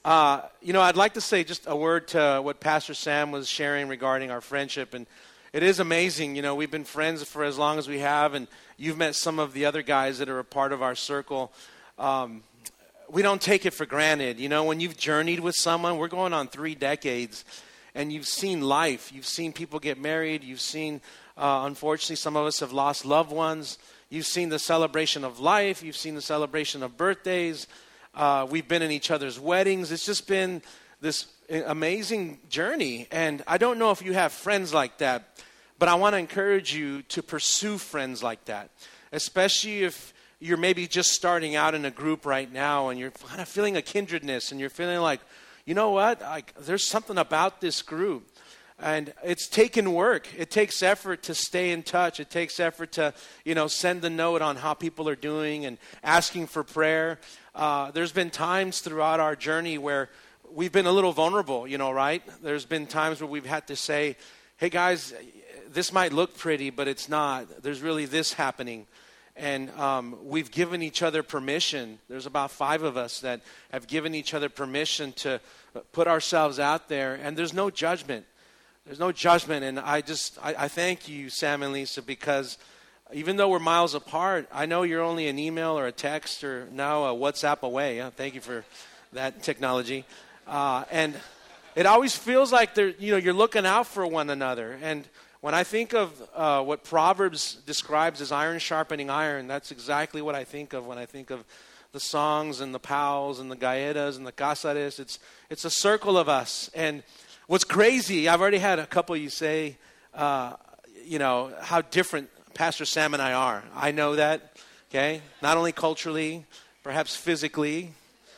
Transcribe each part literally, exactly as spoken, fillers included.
Uh, you know, I'd like to say just a word to what Pastor Sam was sharing regarding our friendship. And it is amazing. You know, we've been friends for as long as we have, and you've met some of the other guys that are a part of our circle. Um, we don't take it for granted. You know, when you've journeyed with someone, we're going on three decades, and you've seen life. You've seen people get married. You've seen, uh, unfortunately, some of us have lost loved ones. You've seen the celebration of life. You've seen the celebration of birthdays. Uh, we've been in each other's weddings. It's just been this amazing journey. And I don't know if you have friends like that, but I want to encourage you to pursue friends like that, especially if you're maybe just starting out in a group right now and you're kind of feeling a kindredness and you're feeling like, you know what, like, there's something about this group. And it's taken work. It takes effort to stay in touch. It takes effort to, you know, send a note on how people are doing and asking for prayer. Uh, there's been times throughout our journey where we've been a little vulnerable, you know, right? There's been times where we've had to say, hey, guys, this might look pretty, but it's not. There's really this happening. And um, we've given each other permission. There's about five of us that have given each other permission to put ourselves out there. And there's no judgment. There's no judgment, and I just, I, I thank you, Sam and Lisa, because even though we're miles apart, I know you're only an email or a text or now a WhatsApp away. Yeah, thank you for that technology. Uh, and it always feels like they're, you know, you're looking out for one another. And when I think of uh, what Proverbs describes as iron sharpening iron, that's exactly what I think of when I think of the songs and the pals and the gaetas and the casares. It's, it's a circle of us. And what's crazy, I've already had a couple of you say, uh, you know, how different Pastor Sam and I are. I know that, okay? Not only culturally, perhaps physically.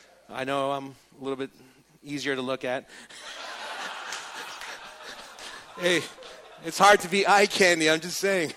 I know I'm a little bit easier to look at. Hey, it's hard to be eye candy, I'm just saying.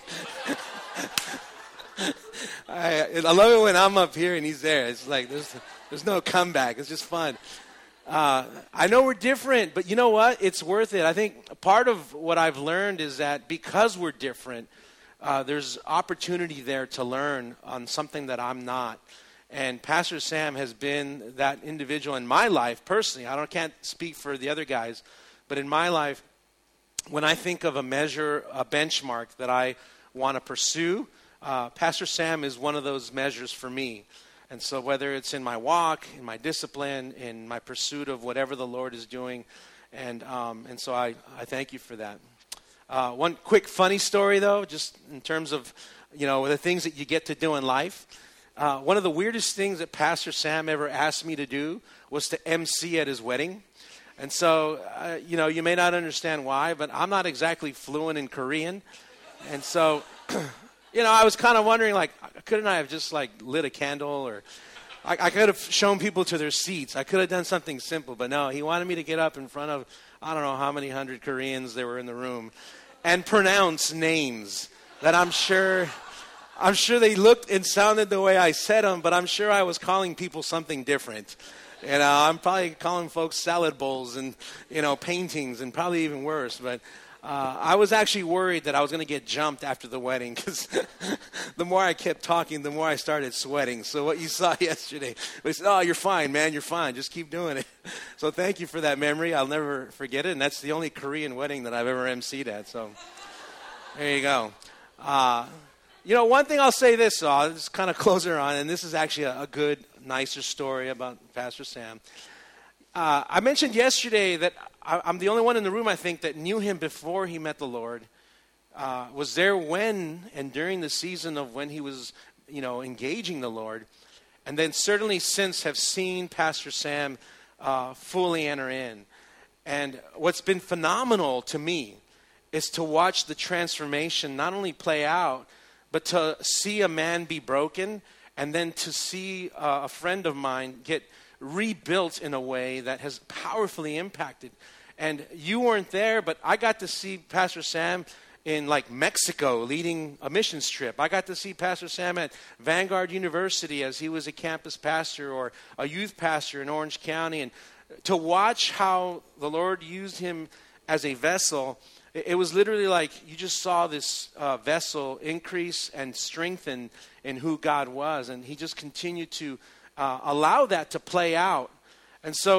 I, I love it when I'm up here and he's there. It's like there's, there's no comeback. It's just fun. Uh, I know we're different, but you know what? It's worth it. I think part of what I've learned is that because we're different, uh, there's opportunity there to learn on something that I'm not. And Pastor Sam has been that individual in my life personally. I don't can't speak for the other guys, but in my life, when I think of a measure, a benchmark that I want to pursue, uh, Pastor Sam is one of those measures for me. And so whether it's in my walk, in my discipline, in my pursuit of whatever the Lord is doing, and um, and so I, I thank you for that. Uh, one quick funny story, though, just in terms of, you know, the things that you get to do in life. Uh, one of the weirdest things that Pastor Sam ever asked me to do was to emcee at his wedding. And so, uh, you know, you may not understand why, but I'm not exactly fluent in Korean. And so... You know, I was kind of wondering, like, couldn't I have just, like, lit a candle? Or I, I could have shown people to their seats. I could have done something simple. But no, he wanted me to get up in front of, I don't know how many hundred Koreans there were in the room and pronounce names that I'm sure, I'm sure they looked and sounded the way I said them, but I'm sure I was calling people something different. You know, I'm probably calling folks salad bowls and, you know, paintings and probably even worse. But Uh, I was actually worried that I was going to get jumped after the wedding because the more I kept talking, the more I started sweating. So what you saw yesterday, they said, oh, you're fine, man, you're fine. Just keep doing it. So thank you for that memory. I'll never forget it. And that's the only Korean wedding that I've ever emceed at. So there you go. Uh, you know, one thing I'll say this, so I'll just kind of close her on, and this is actually a, a good, nicer story about Pastor Sam. Uh, I mentioned yesterday that I, I'm the only one in the room, I think, that knew him before he met the Lord. Uh, was there when and during the season of when he was, you know, engaging the Lord. And then certainly since have seen Pastor Sam uh, fully enter in. And what's been phenomenal to me is to watch the transformation not only play out, but to see a man be broken and then to see uh, a friend of mine get rebuilt in a way that has powerfully impacted. And you weren't there, but I got to see Pastor Sam in like Mexico leading a missions trip. I got to see Pastor Sam at Vanguard University as he was a campus pastor or a youth pastor in Orange County. And to watch how the Lord used him as a vessel, it, it was literally like you just saw this uh, vessel increase and strengthen in who God was. And he just continued to Uh, allow that to play out. And so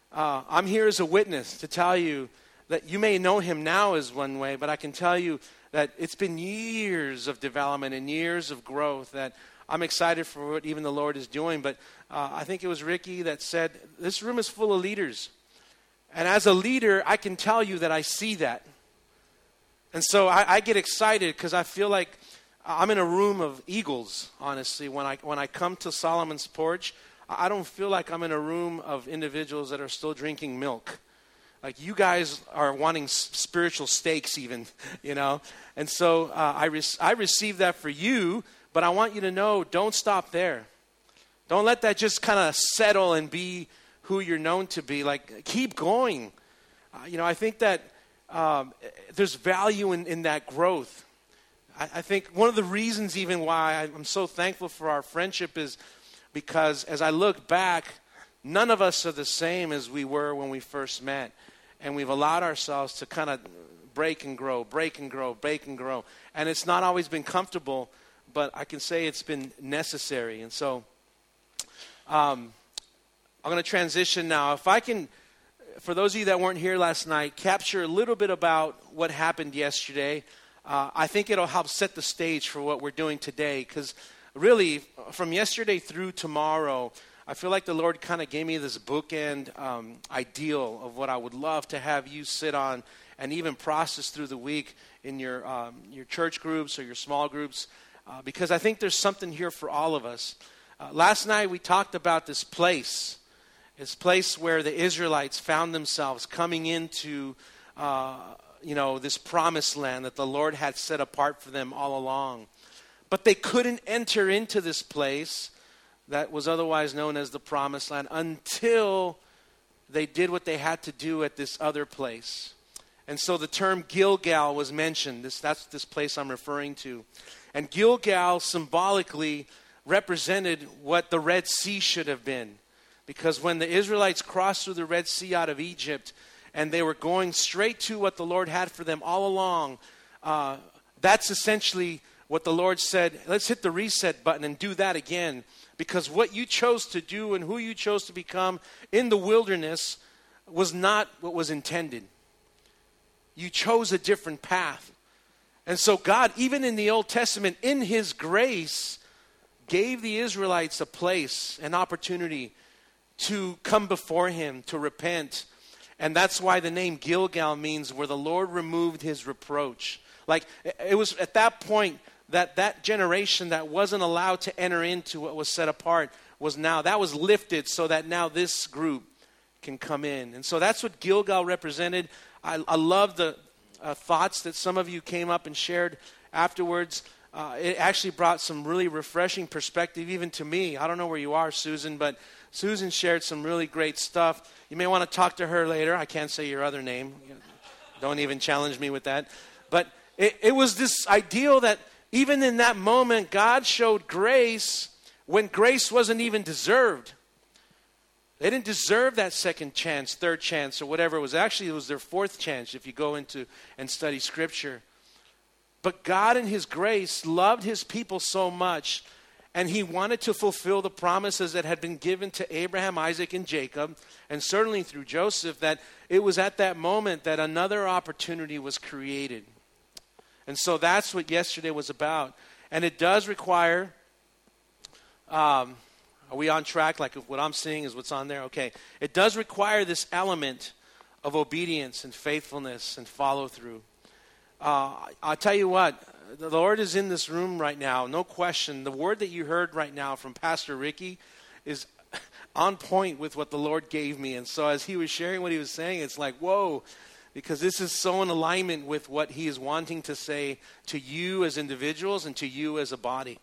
uh, I'm here as a witness to tell you that you may know him now as one way, but I can tell you that it's been years of development and years of growth that I'm excited for what even the Lord is doing. But uh, I think it was Ricky that said, this room is full of leaders. And as a leader, I can tell you that I see that. And so I, I get excited because I feel like I'm in a room of eagles, honestly. When I when I come to Solomon's Porch, I don't feel like I'm in a room of individuals that are still drinking milk. Like you guys are wanting s- spiritual steaks even, you know. And so uh, I, re- I receive that for you, but I want you to know, don't stop there. Don't let that just kind of settle and be who you're known to be. Like, keep going. Uh, you know, I think that um, there's value in, in that growth. I, I think one of the reasons even why I'm so thankful for our friendship is because as I look back, none of us are the same as we were when we first met. And we've allowed ourselves to kind of break and grow, break and grow, break and grow. And it's not always been comfortable, but I can say it's been necessary. And so um, I'm going to transition now. If I can, for those of you that weren't here last night, capture a little bit about what happened yesterday. Uh, I think it'll help set the stage for what we're doing today. Because really, from yesterday through tomorrow, I feel like the Lord kind of gave me this bookend um, ideal of what I would love to have you sit on and even process through the week in your um, your church groups or your small groups, uh, because I think there's something here for all of us. Uh, last night we talked about this place, this place where the Israelites found themselves coming into, uh, you know, this promised land that the Lord had set apart for them all along. But they couldn't enter into this place that was otherwise known as the Promised Land until they did what they had to do at this other place. And so the term Gilgal was mentioned. This, that's this place I'm referring to. And Gilgal symbolically represented what the Red Sea should have been. Because when the Israelites crossed through the Red Sea out of Egypt and they were going straight to what the Lord had for them all along, uh, that's essentially what the Lord said, let's hit the reset button and do that again. Because what you chose to do and who you chose to become in the wilderness was not what was intended. You chose a different path. And so God, even in the Old Testament, in His grace, gave the Israelites a place, an opportunity to come before Him, to repent. And that's why the name Gilgal means where the Lord removed His reproach. Like, it was at that point that that generation that wasn't allowed to enter into what was set apart was now, that was lifted so that now this group can come in. And so that's what Gilgal represented. I, I love the uh, thoughts that some of you came up and shared afterwards. Uh, it actually brought some really refreshing perspective even to me. I don't know where you are, Susan, but Susan shared some really great stuff. You may want to talk to her later. I can't say your other name. Don't even challenge me with that. But it, it was this ideal that even in that moment, God showed grace when grace wasn't even deserved. They didn't deserve that second chance, third chance, or whatever it was. Actually, it was their fourth chance if you go into and study Scripture. But God in His grace loved His people so much, and He wanted to fulfill the promises that had been given to Abraham, Isaac, and Jacob, and certainly through Joseph, that it was at that moment that another opportunity was created. And so that's what yesterday was about. And it does require, um, are we on track? Like if what I'm seeing is what's on there? Okay. It does require this element of obedience and faithfulness and follow through. Uh, I'll tell you what, the Lord is in this room right now, no question. The word that you heard right now from Pastor Ricky is on point with what the Lord gave me. And so as he was sharing what he was saying, it's like, whoa. Because this is so in alignment with what He is wanting to say to you as individuals and to you as a body.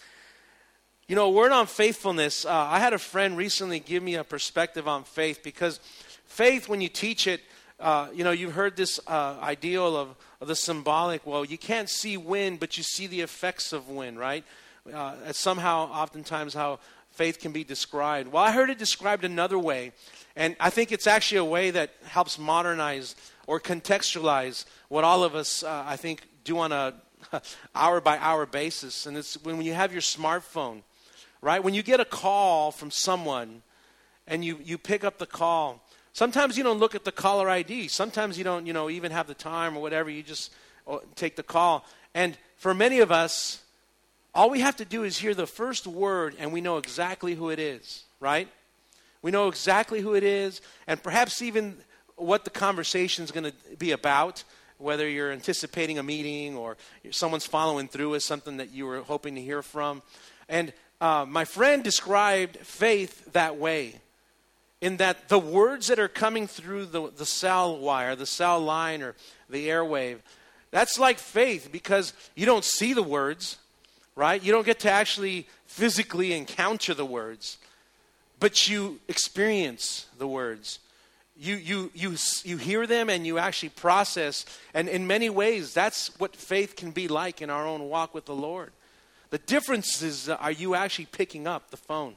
You know, a word on faithfulness. Uh, I had a friend recently give me a perspective on faith, because faith, when you teach it, uh, you know, you've heard this uh, ideal of, of the symbolic. Well, you can't see wind, but you see the effects of wind, right? Uh, that's somehow, oftentimes, how faith can be described. Well, I heard it described another way. And I think it's actually a way that helps modernize or contextualize what all of us, uh, I think, do on a hour-by-hour basis. And it's when you have your smartphone, right? When you get a call from someone and you, you pick up the call, Sometimes you don't look at the caller I D. Sometimes you don't, you know, even have the time or whatever. You just take the call. And for many of us, all we have to do is hear the first word and we know exactly who it is, right? We know exactly who it is and perhaps even what the conversation is going to be about, whether you're anticipating a meeting or someone's following through with something that you were hoping to hear from. And uh, my friend described faith that way, in that the words that are coming through the, the cell wire, the cell line or the airwave, that's like faith because you don't see the words, right? You don't get to actually physically encounter the words, but you experience the words. You you you you hear them and you actually process. And in many ways, that's what faith can be like in our own walk with the Lord. The difference is, uh, are you actually picking up the phone?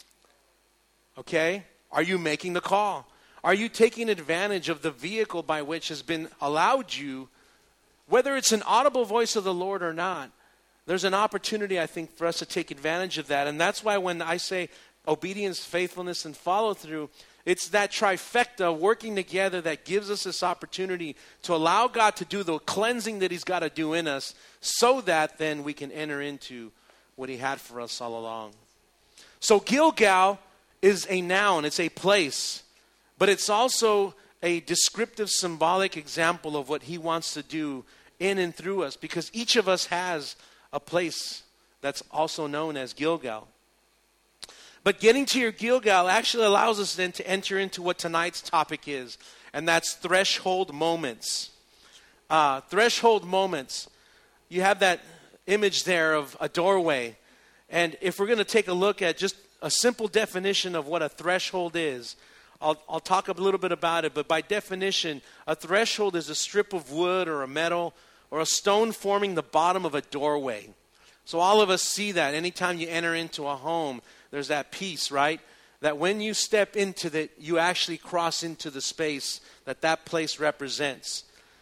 Okay? Are you making the call? Are you taking advantage of the vehicle by which has been allowed you, whether it's an audible voice of the Lord or not? There's an opportunity, I think, for us to take advantage of that. And that's why when I say obedience, faithfulness, and follow through, it's that trifecta working together that gives us this opportunity to allow God to do the cleansing that he's got to do in us so that then we can enter into what he had for us all along. So Gilgal is a noun, it's a place, but it's also a descriptive, symbolic example of what he wants to do in and through us, because each of us has a place that's also known as Gilgal. But getting to your Gilgal actually allows us then to enter into what tonight's topic is, and that's threshold moments. Uh, threshold moments. You have that image there of a doorway, and if we're going to take a look at just a simple definition of what a threshold is, I'll, I'll talk a little bit about it, but by definition, a threshold is a strip of wood or a metal or a stone forming the bottom of a doorway. So all of us see that anytime you enter into a home, there's that piece, right? That when you step into that, you actually cross into the space that that place represents.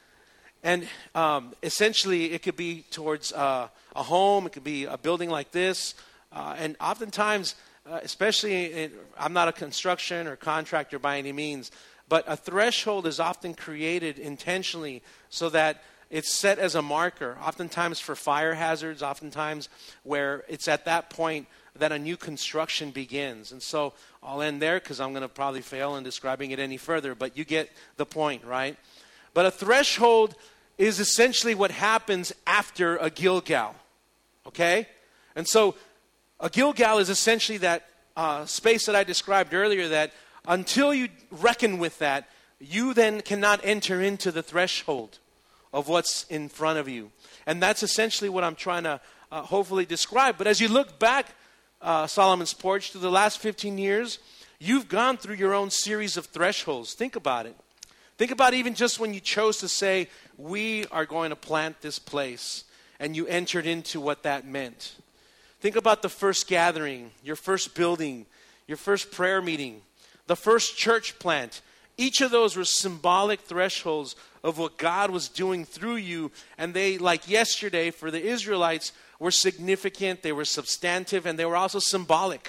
And um, essentially, it could be towards uh, a home. It could be a building like this. Uh, and oftentimes, uh, especially, in, I'm not a construction or contractor by any means, but a threshold is often created intentionally so that it's set as a marker, oftentimes for fire hazards, oftentimes where it's at that point that a new construction begins. And so I'll end there because I'm going to probably fail in describing it any further, but you get the point, right? But a threshold is essentially what happens after a Gilgal, okay? And so a Gilgal is essentially that uh, space that I described earlier, that until you reckon with that, you then cannot enter into the threshold of what's in front of you. And that's essentially what I'm trying to uh, hopefully describe. But as you look back, uh, Solomon's Porch, through the last fifteen years, you've gone through your own series of thresholds. Think about it. Think about even just when you chose to say, we are going to plant this place, and you entered into what that meant. Think about the first gathering, your first building, your first prayer meeting, the first church plant. Each of those were symbolic thresholds of what God was doing through you. And they, like yesterday for the Israelites, were significant, they were substantive, and they were also symbolic.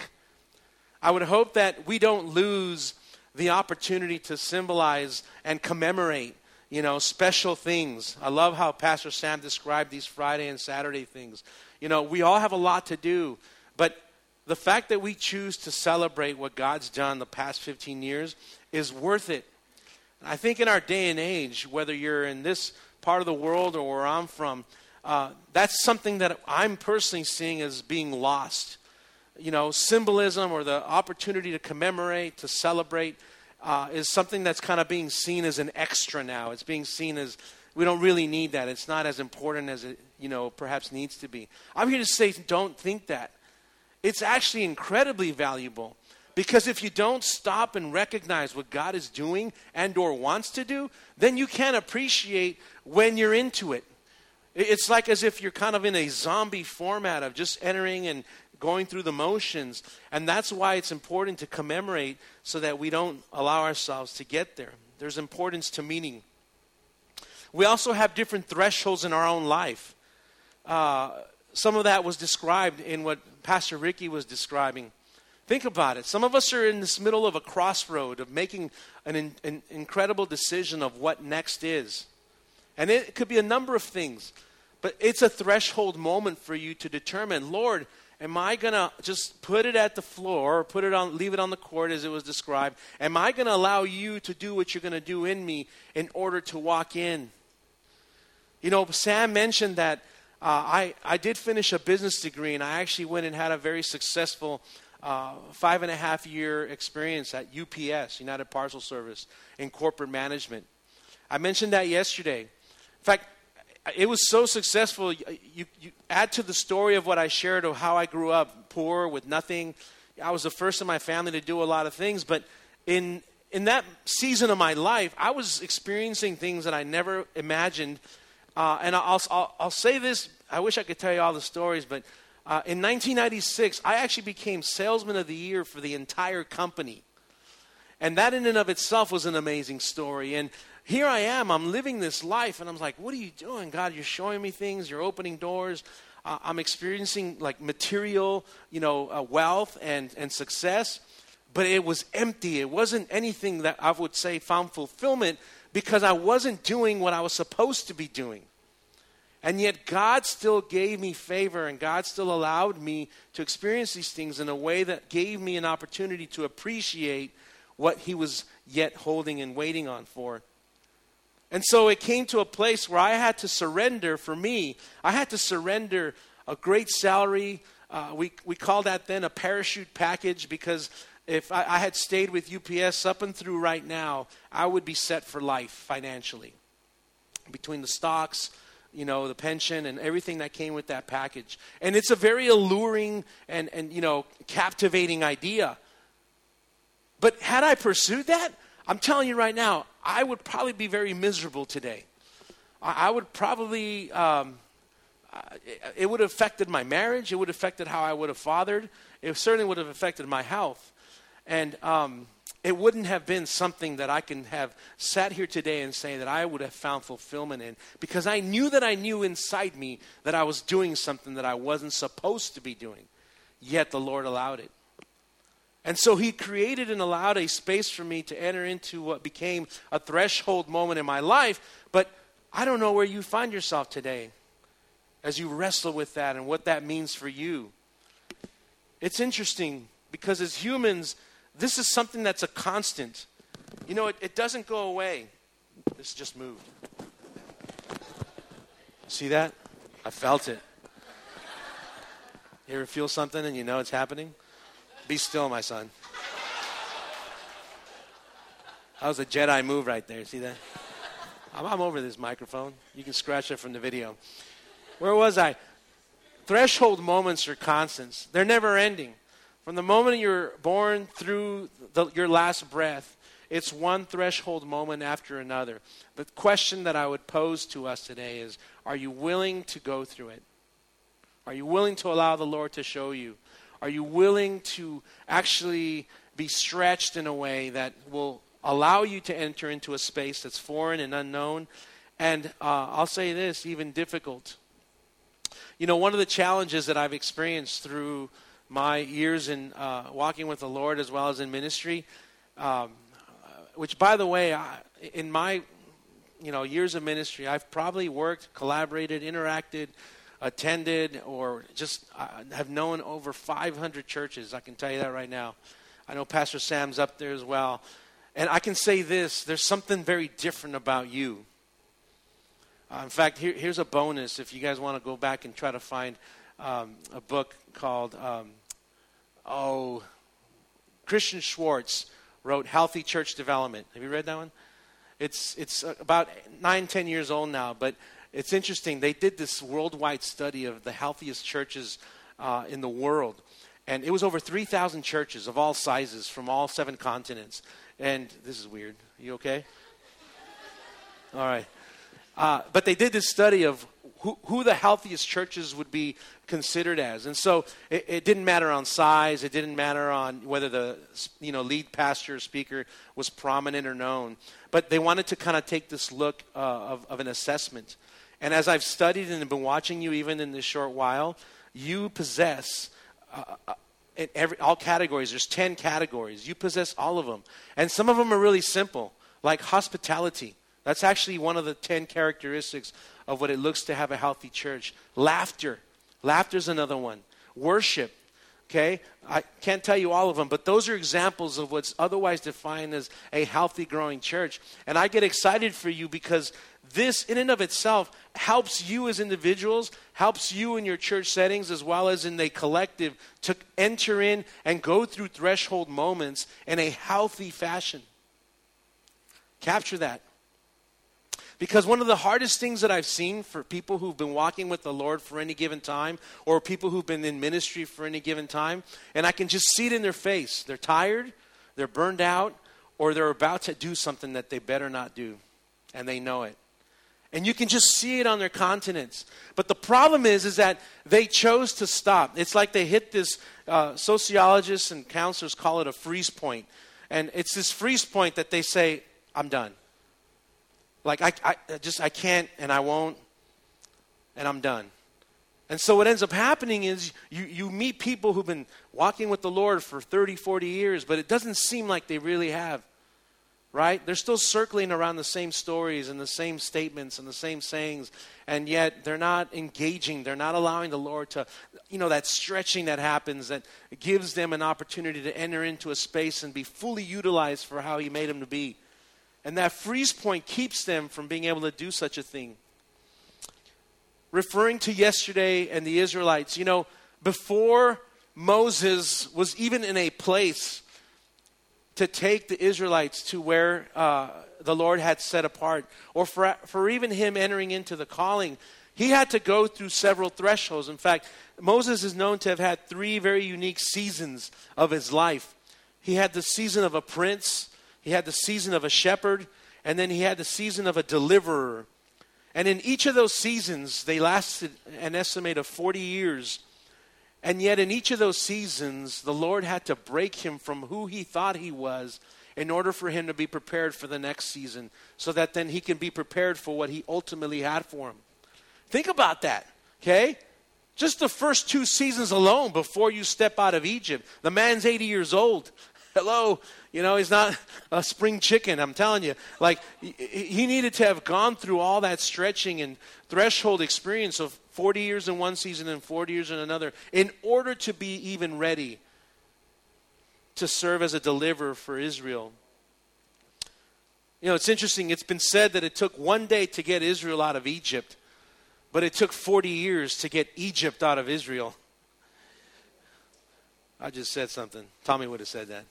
I would hope that we don't lose the opportunity to symbolize and commemorate, you know, special things. I love how Pastor Sam described these Friday and Saturday things. You know, we all have a lot to do, but the fact that we choose to celebrate what God's done the past fifteen years is worth it. I think in our day and age, whether you're in this part of the world or where I'm from, uh, that's something that I'm personally seeing as being lost. You know, symbolism or the opportunity to commemorate, to celebrate, uh, is something that's kind of being seen as an extra now. It's being seen as, we don't really need that. It's not as important as it, you know, perhaps needs to be. I'm here to say, don't think that. It's actually incredibly valuable. Because if you don't stop and recognize what God is doing and or wants to do, then you can't appreciate when you're into it. It's like as if you're kind of in a zombie format of just entering and going through the motions. And that's why it's important to commemorate so that we don't allow ourselves to get there. There's importance to meaning. We also have different thresholds in our own life. Uh, some of that was described in what Pastor Ricky was describing. Think about it. Some of us are in this middle of a crossroad of making an, in, an incredible decision of what next is. And it could be a number of things. But it's a threshold moment for you to determine, Lord, am I going to just put it at the floor, or put it on, leave it on the court as it was described? Am I going to allow you to do what you're going to do in me in order to walk in? You know, Sam mentioned that uh, I, I did finish a business degree, and I actually went and had a very successful uh, five and a half year experience at U P S, United Parcel Service, in corporate management. I mentioned that yesterday. In fact, it was so successful. You, you add to the story of what I shared of how I grew up poor with nothing. I was the first in my family to do a lot of things, but in in that season of my life, I was experiencing things that I never imagined. Uh, and I'll, I'll I'll say this. I wish I could tell you all the stories, but uh, in nineteen ninety-six, I actually became Salesman of the Year for the entire company, and that in and of itself was an amazing story. And here I am, I'm living this life, and I'm like, what are you doing, God? You're showing me things, you're opening doors. Uh, I'm experiencing like material, you know, uh, wealth and, and success, but it was empty. It wasn't anything that I would say found fulfillment because I wasn't doing what I was supposed to be doing. And yet God still gave me favor, and God still allowed me to experience these things in a way that gave me an opportunity to appreciate what he was yet holding and waiting on for. And so it came to a place where I had to surrender, for me, I had to surrender a great salary. Uh, we, we called that then a parachute package, because if I, I had stayed with U P S up and through right now, I would be set for life financially. Between the stocks, you know, the pension and everything that came with that package. And it's a very alluring and, and you know, captivating idea. But had I pursued that, I'm telling you right now, I would probably be very miserable today. I, I would probably, um, it, it would have affected my marriage. It would have affected how I would have fathered. It certainly would have affected my health. And um, it wouldn't have been something that I can have sat here today and say that I would have found fulfillment in, because I knew that I knew inside me that I was doing something that I wasn't supposed to be doing. Yet the Lord allowed it. And so he created and allowed a space for me to enter into what became a threshold moment in my life. But I don't know where you find yourself today as you wrestle with that and what that means for you. It's interesting because as humans, this is something that's a constant. You know, it, it doesn't go away. This just moved. See that? I felt it. You ever feel something and you know it's happening? Be still, my son. That was a Jedi move right there. See that? I'm, I'm over this microphone. You can scratch it from the video. Where was I? Threshold moments are constants. They're never ending. From the moment you're born through the, your last breath, it's one threshold moment after another. The question that I would pose to us today is, are you willing to go through it? Are you willing to allow the Lord to show you? Are you willing to actually be stretched in a way that will allow you to enter into a space that's foreign and unknown? And uh, I'll say this, even difficult. You know, one of the challenges that I've experienced through my years in uh, walking with the Lord as well as in ministry, um, which, by the way, I, in my you know years of ministry, I've probably worked, collaborated, interacted, attended, or just uh, have known over five hundred churches. I can tell you that right now. I know Pastor Sam's up there as well. And I can say this, there's something very different about you. Uh, in fact, here, here's a bonus if you guys want to go back and try to find um, a book called, um, oh, Christian Schwartz wrote Healthy Church Development. Have you read that one? It's, it's about nine, ten years old now, but it's interesting. They did this worldwide study of the healthiest churches uh, in the world. And it was over three thousand churches of all sizes from all seven continents. And this is weird. You okay? All right. Uh, but they did this study of who, who the healthiest churches would be considered as. And so it, it didn't matter on size. It didn't matter on whether the you know lead pastor or speaker was prominent or known. But they wanted to kind of take this look uh, of, of an assessment. And as I've studied and been watching you even in this short while, you possess a, in every all categories. There's ten categories. You possess all of them. And some of them are really simple, like hospitality. That's actually one of the ten characteristics of what it looks to have a healthy church. Laughter. Laughter's another one. Worship. Okay? I can't tell you all of them, but those are examples of what's otherwise defined as a healthy, growing church. And I get excited for you because this, in and of itself, helps you as individuals, helps you in your church settings as well as in the collective to enter in and go through threshold moments in a healthy fashion. Capture that. Because one of the hardest things that I've seen for people who've been walking with the Lord for any given time, or people who've been in ministry for any given time, and I can just see it in their face. They're tired, they're burned out, or they're about to do something that they better not do, and they know it. And you can just see it on their countenance. But the problem is, is that they chose to stop. It's like they hit this, uh, sociologists and counselors call it a freeze point. And it's this freeze point that they say, I'm done. Like, I, I just, I can't, and I won't, and I'm done. And so what ends up happening is you, you meet people who've been walking with the Lord for thirty, forty years, but it doesn't seem like they really have, right? They're still circling around the same stories and the same statements and the same sayings, and yet they're not engaging. They're not allowing the Lord to, you know, that stretching that happens that gives them an opportunity to enter into a space and be fully utilized for how He made them to be. And that freeze point keeps them from being able to do such a thing. Referring to yesterday and the Israelites, you know, before Moses was even in a place to take the Israelites to where uh, the Lord had set apart, or for, for even him entering into the calling, he had to go through several thresholds. In fact, Moses is known to have had three very unique seasons of his life. He had the season of a prince, he had the season of a shepherd, and then he had the season of a deliverer. And in each of those seasons, they lasted an estimate of forty years. And yet in each of those seasons, the Lord had to break him from who he thought he was in order for him to be prepared for the next season, so that then he can be prepared for what he ultimately had for him. Think about that, okay? Just the first two seasons alone before you step out of Egypt. The man's eighty years old. Hello, you know, he's not a spring chicken, I'm telling you. Like, he needed to have gone through all that stretching and threshold experience of forty years in one season and forty years in another in order to be even ready to serve as a deliverer for Israel. You know, it's interesting. It's been said that it took one day to get Israel out of Egypt, but it took forty years to get Egypt out of Israel. I just said something. Tommy would have said that.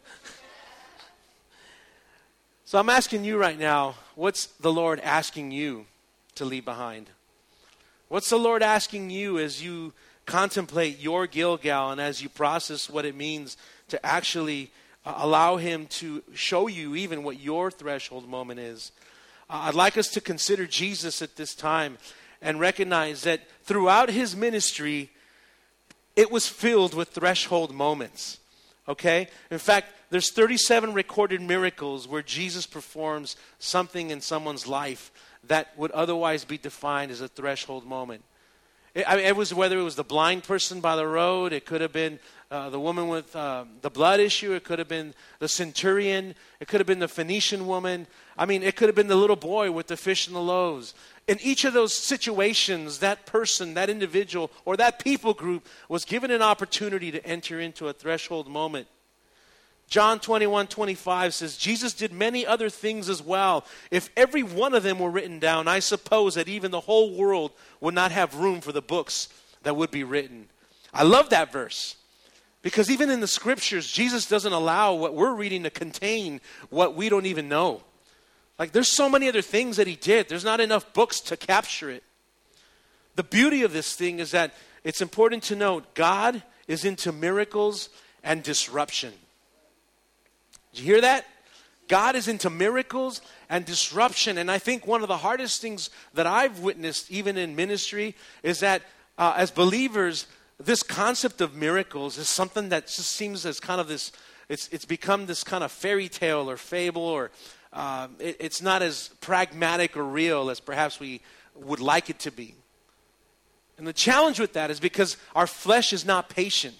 So I'm asking you right now, what's the Lord asking you to leave behind? What's the Lord asking you as you contemplate your Gilgal and as you process what it means to actually uh, allow Him to show you even what your threshold moment is? Uh, I'd like us to consider Jesus at this time and recognize that throughout His ministry, it was filled with threshold moments, okay? In fact, there's thirty-seven recorded miracles where Jesus performs something in someone's life that would otherwise be defined as a threshold moment. It, I mean, it was whether it was the blind person by the road, it could have been uh, the woman with uh, the blood issue, it could have been the centurion, it could have been the Phoenician woman. I mean, it could have been the little boy with the fish and the loaves. In each of those situations, that person, that individual, or that people group was given an opportunity to enter into a threshold moment. John twenty-one twenty-five says, Jesus did many other things as well. If every one of them were written down, I suppose that even the whole world would not have room for the books that would be written. I love that verse. Because even in the scriptures, Jesus doesn't allow what we're reading to contain what we don't even know. Like, there's so many other things that He did. There's not enough books to capture it. The beauty of this thing is that it's important to note God is into miracles and disruption. Did you hear that? God is into miracles and disruption. And I think one of the hardest things that I've witnessed, even in ministry, is that uh, as believers, this concept of miracles is something that just seems as kind of this, it's it's become this kind of fairy tale or fable, or um, it, it's not as pragmatic or real as perhaps we would like it to be. And the challenge with that is because our flesh is not patient.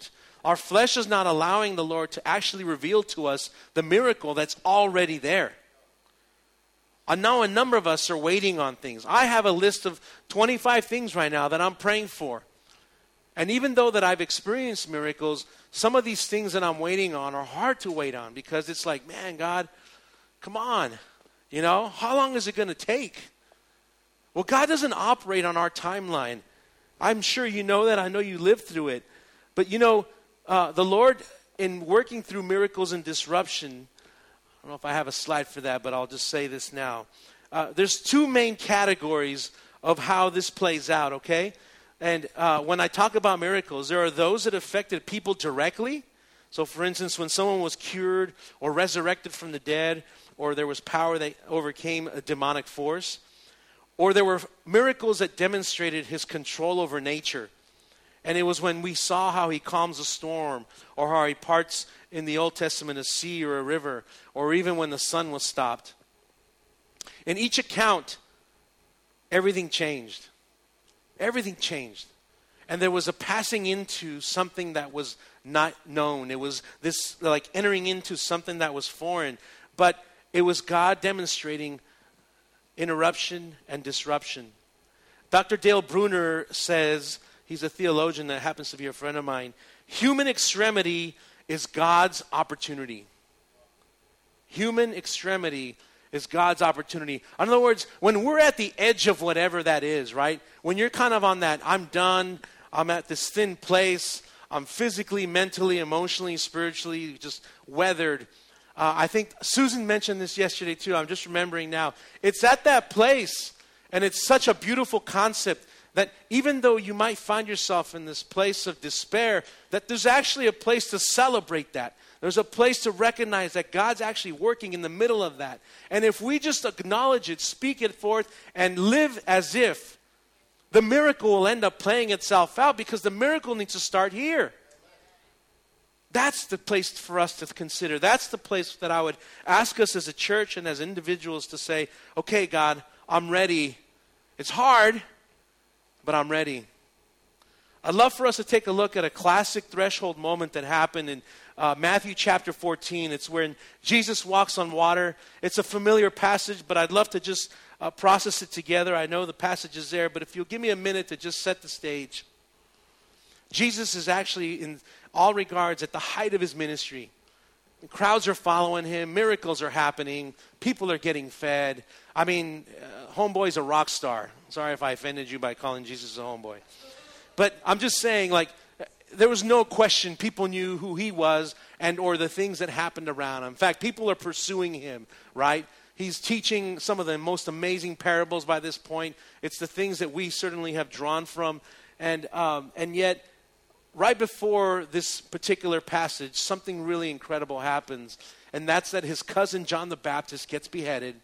our flesh is not allowing the Lord to actually reveal to us the miracle that's already there. I know a number of us are waiting on things. I have a list of twenty-five things right now that I'm praying for. And even though that I've experienced miracles, some of these things that I'm waiting on are hard to wait on because it's like, man, God, come on. You know, how long is it going to take? Well, God doesn't operate on our timeline. I'm sure you know that. I know you lived through it. But you know, uh, the Lord, in working through miracles and disruption, I don't know if I have a slide for that, but I'll just say this now. Uh, there's two main categories of how this plays out, okay? And uh, when I talk about miracles, there are those that affected people directly. So for instance, when someone was cured or resurrected from the dead, or there was power that overcame a demonic force, or there were miracles that demonstrated his control over nature. And it was when we saw how he calms a storm, or how he parts in the Old Testament a sea or a river, or even when the sun was stopped. In each account, everything changed. Everything changed. And there was a passing into something that was not known. It was this, like entering into something that was foreign. But it was God demonstrating interruption and disruption. Doctor Dale Bruner says, he's a theologian that happens to be a friend of mine, human extremity is God's opportunity. Human extremity is God's opportunity. In other words, when we're at the edge of whatever that is, right? When you're kind of on that, I'm done, I'm at this thin place, I'm physically, mentally, emotionally, spiritually just weathered. Uh, I think Susan mentioned this yesterday too. I'm just remembering now. It's at that place, and it's such a beautiful concept that even though you might find yourself in this place of despair, that there's actually a place to celebrate that. There's a place to recognize that God's actually working in the middle of that. And if we just acknowledge it, speak it forth, and live as if, the miracle will end up playing itself out because the miracle needs to start here. That's the place for us to consider. That's the place that I would ask us as a church and as individuals to say, okay, God, I'm ready. It's hard, but I'm ready. I'd love for us to take a look at a classic threshold moment that happened in uh, Matthew chapter fourteen. It's when Jesus walks on water. It's a familiar passage, but I'd love to just uh, process it together. I know the passage is there, but if you'll give me a minute to just set the stage. Jesus is actually, in all regards, at the height of his ministry. The crowds are following him. Miracles are happening. People are getting fed. I mean, uh, homeboy's a rock star. Sorry if I offended you by calling Jesus a homeboy. But I'm just saying, like, there was no question people knew who he was and or the things that happened around him. In fact, people are pursuing him, right? He's teaching some of the most amazing parables by this point. It's the things that we certainly have drawn from. And um, and yet, right before this particular passage, something really incredible happens. And that's that his cousin John the Baptist gets beheaded.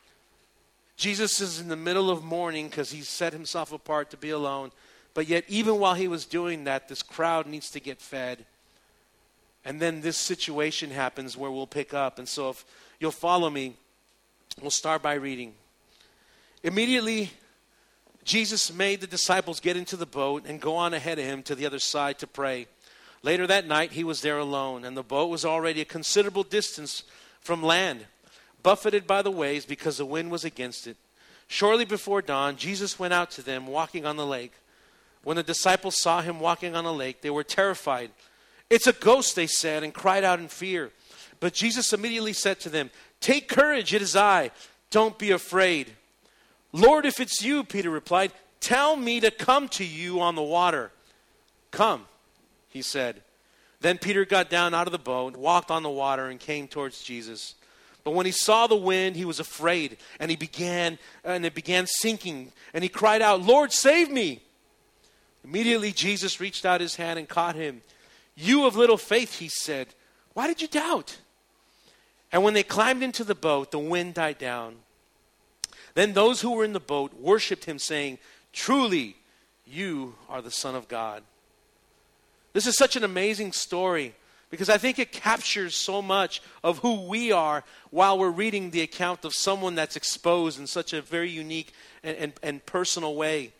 Jesus is in the middle of mourning because he's set himself apart to be alone. But yet, even while he was doing that, this crowd needs to get fed. And then this situation happens where we'll pick up. And so if you'll follow me, we'll start by reading. Immediately, Jesus made the disciples get into the boat and go on ahead of him to the other side to pray. Later that night, he was there alone, and the boat was already a considerable distance from land, buffeted by the waves because the wind was against it. Shortly before dawn, Jesus went out to them walking on the lake. When the disciples saw him walking on a lake, they were terrified. "It's a ghost," they said, and cried out in fear. But Jesus immediately said to them, "Take courage, it is I. Don't be afraid." "Lord, if it's you," Peter replied, "tell me to come to you on the water." "Come," he said. Then Peter got down out of the boat, walked on the water, and came towards Jesus. But when he saw the wind, he was afraid, and he began, and it began sinking, and he cried out, "Lord, save me!" Immediately Jesus reached out his hand and caught him. "You of little faith," he said, "why did you doubt?" And when they climbed into the boat, the wind died down. Then those who were in the boat worshipped him, saying, "Truly, you are the Son of God." This is such an amazing story because I think it captures so much of who we are while we're reading the account of someone that's exposed in such a very unique and, and, and personal way.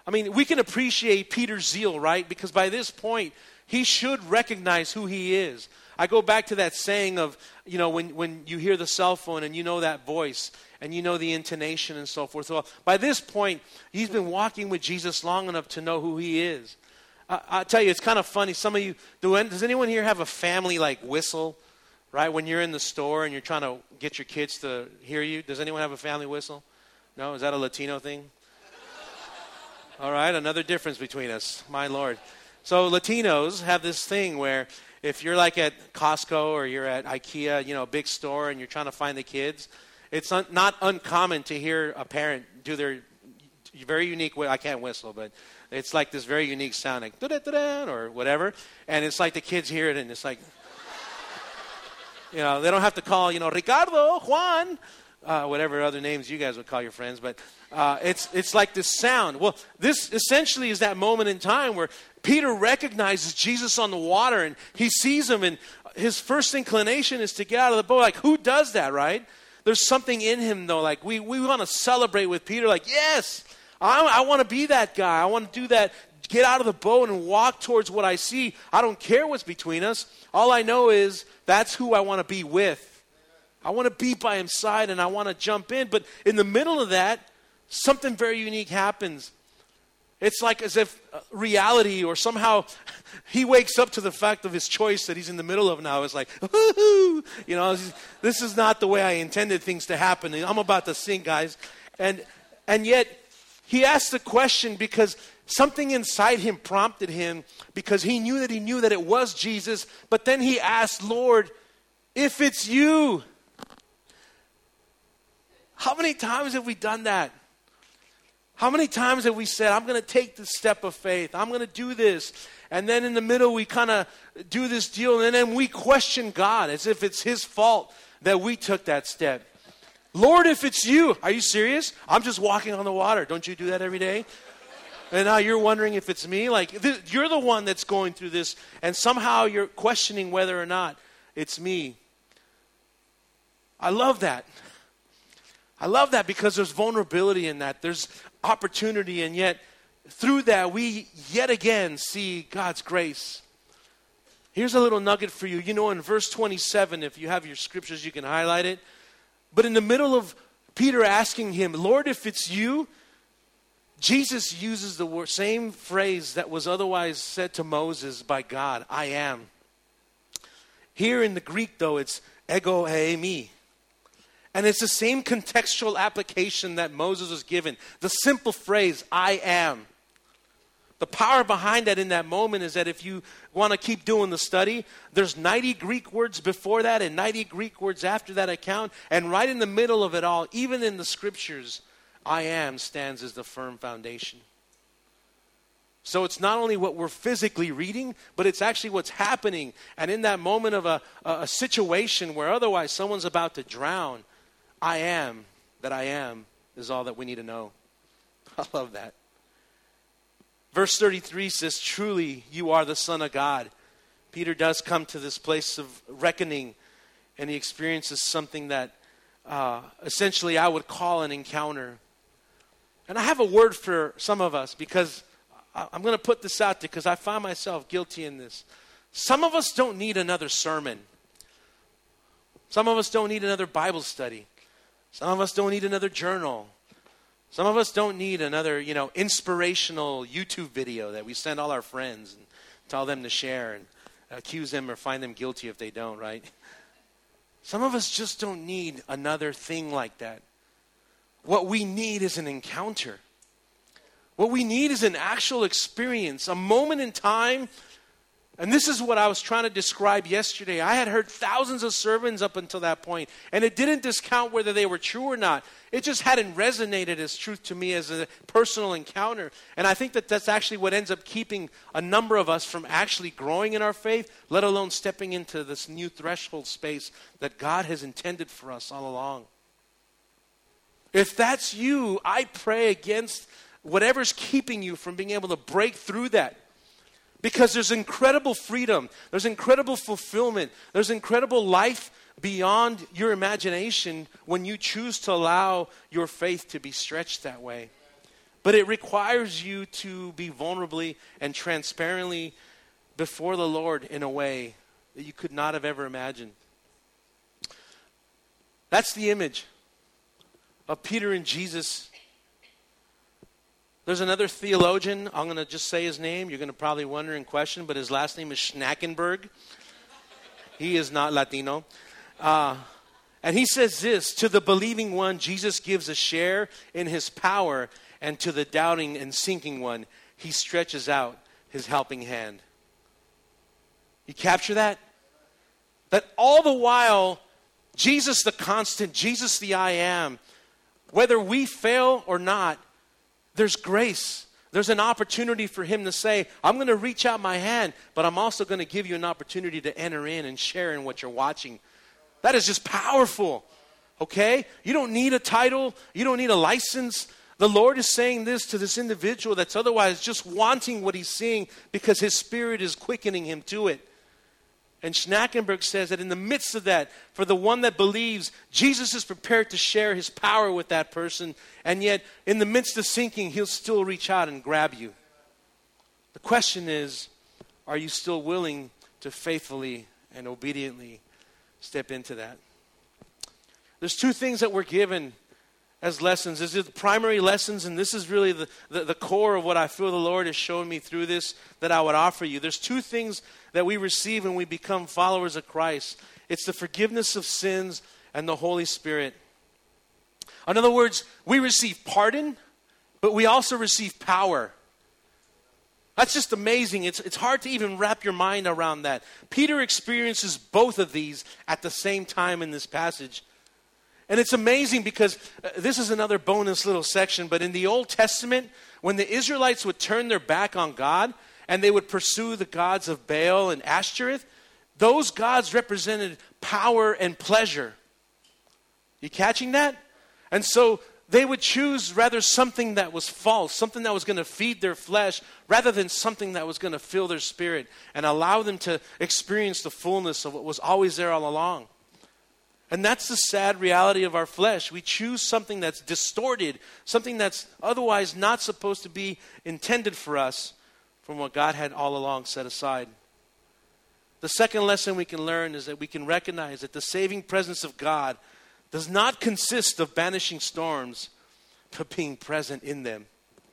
I mean, we can appreciate Peter's zeal, right? Because by this point, he should recognize who he is. I go back to that saying of, you know, when, when you hear the cell phone and you know that voice and you know the intonation and so forth. Well, by this point, he's been walking with Jesus long enough to know who he is. I, I'll tell you, it's kind of funny. Some of you, do, does anyone here have a family like whistle, right? When you're in the store and you're trying to get your kids to hear you. Does anyone have a family whistle? No? Is that a Latino thing? All right, another difference between us. My Lord. So Latinos have this thing where if you're like at Costco or you're at IKEA, you know, a big store, and you're trying to find the kids, it's un- not uncommon to hear a parent do their very unique way. I can't whistle, but it's like this very unique sound, like da-da-da-da, or whatever. And it's like the kids hear it, and it's like, you know, they don't have to call, you know, Ricardo, Juan, uh, whatever other names you guys would call your friends, but uh, it's it's like this sound. Well, this essentially is that moment in time where Peter recognizes Jesus on the water, and he sees him, and his first inclination is to get out of the boat. Like, who does that, right? There's something in him, though. Like, we, we want to celebrate with Peter. Like, yes, I, I want to be that guy. I want to do that. Get out of the boat and walk towards what I see. I don't care what's between us. All I know is that's who I want to be with. I want to be by his side, and I want to jump in. But in the middle of that, something very unique happens. It's like as if reality, or somehow he wakes up to the fact of his choice that he's in the middle of now. It's like, woo-hoo! You know, this is not the way I intended things to happen. I'm about to sing, guys. And and yet he asked the question because something inside him prompted him, because he knew that he knew that it was Jesus. But then he asked, Lord, if it's you. How many times have we done that? How many times have we said, I'm going to take this step of faith. I'm going to do this. And then in the middle, we kind of do this deal. And then we question God as if it's his fault that we took that step. Lord, if it's you, are you serious? I'm just walking on the water. Don't you do that every day? And now you're wondering if it's me? Like, th- you're the one that's going through this. And somehow you're questioning whether or not it's me. I love that. I love that because there's vulnerability in that. There's opportunity, and yet through that we yet again see God's grace. Here's a little nugget for you. You know, in verse twenty-seven, if you have your scriptures, you can highlight it. But in the middle of Peter asking him, Lord, if it's you, Jesus uses the word, same phrase that was otherwise said to Moses by God, I am. Here in the Greek, though, it's ego eimi. And it's the same contextual application that Moses was given. The simple phrase, I am. The power behind that in that moment is that if you want to keep doing the study, there's ninety Greek words before that and ninety Greek words after that account. And right in the middle of it all, even in the scriptures, I am stands as the firm foundation. So it's not only what we're physically reading, but it's actually what's happening. And in that moment of a, a, a situation where otherwise someone's about to drown, I am that I am is all that we need to know. I love that. Verse thirty-three says, truly you are the Son of God. Peter does come to this place of reckoning, and he experiences something that uh, essentially I would call an encounter. And I have a word for some of us, because I, I'm going to put this out there because I find myself guilty in this. Some of us don't need another sermon. Some of us don't need another Bible study. Some of us don't need another journal. Some of us don't need another, you know, inspirational YouTube video that we send all our friends and tell them to share and accuse them or find them guilty if they don't, right? Some of us just don't need another thing like that. What we need is an encounter. What we need is an actual experience, a moment in time. And this is what I was trying to describe yesterday. I had heard thousands of sermons up until that point, and it didn't discount whether they were true or not. It just hadn't resonated as truth to me as a personal encounter. And I think that that's actually what ends up keeping a number of us from actually growing in our faith, let alone stepping into this new threshold space that God has intended for us all along. If that's you, I pray against whatever's keeping you from being able to break through that. Because there's incredible freedom. There's incredible fulfillment. There's incredible life beyond your imagination when you choose to allow your faith to be stretched that way. But it requires you to be vulnerably and transparently before the Lord in a way that you could not have ever imagined. That's the image of Peter and Jesus. There's another theologian. I'm going to just say his name. You're going to probably wonder and question, but his last name is Schnackenberg. He is not Latino. Uh, and he says this, to the believing one, Jesus gives a share in his power, and to the doubting and sinking one, he stretches out his helping hand. You capture that? That all the while, Jesus the constant, Jesus the I am, whether we fail or not, there's grace. There's an opportunity for him to say, I'm going to reach out my hand, but I'm also going to give you an opportunity to enter in and share in what you're watching. That is just powerful, okay? You don't need a title. You don't need a license. The Lord is saying this to this individual that's otherwise just wanting what he's seeing because his spirit is quickening him to it. And Schnackenberg says that in the midst of that, for the one that believes, Jesus is prepared to share his power with that person. And yet, in the midst of sinking, he'll still reach out and grab you. The question is, are you still willing to faithfully and obediently step into that? There's two things that we're given as lessons. These are the primary lessons, and this is really the, the, the core of what I feel the Lord has shown me through this that I would offer you. There's two things that we receive when we become followers of Christ. It's the forgiveness of sins and the Holy Spirit. In other words, we receive pardon, but we also receive power. That's just amazing. It's, it's hard to even wrap your mind around that. Peter experiences both of these at the same time in this passage. And it's amazing because uh, this is another bonus little section, but in the Old Testament, when the Israelites would turn their back on God and they would pursue the gods of Baal and Ashtoreth, those gods represented power and pleasure. You catching that? And so they would choose rather something that was false, something that was going to feed their flesh, rather than something that was going to fill their spirit and allow them to experience the fullness of what was always there all along. And that's the sad reality of our flesh. We choose something that's distorted, something that's otherwise not supposed to be intended for us from what God had all along set aside. The second lesson we can learn is that we can recognize that the saving presence of God does not consist of banishing storms, but being present in them.